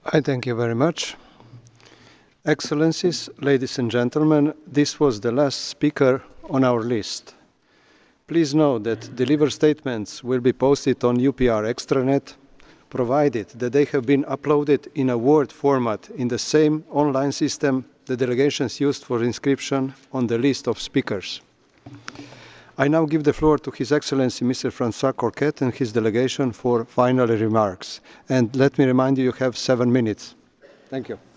I thank you very much. Excellencies, ladies and gentlemen, this was the last speaker on our list. Please know that delivered statements will be posted on UPR extranet, provided that they have been uploaded in a Word format in the same online system the delegations used for inscription on the list of speakers. I now give the floor to His Excellency Mr. François Coquet and his delegation for final remarks. And let me remind you, you have 7 minutes. Thank you.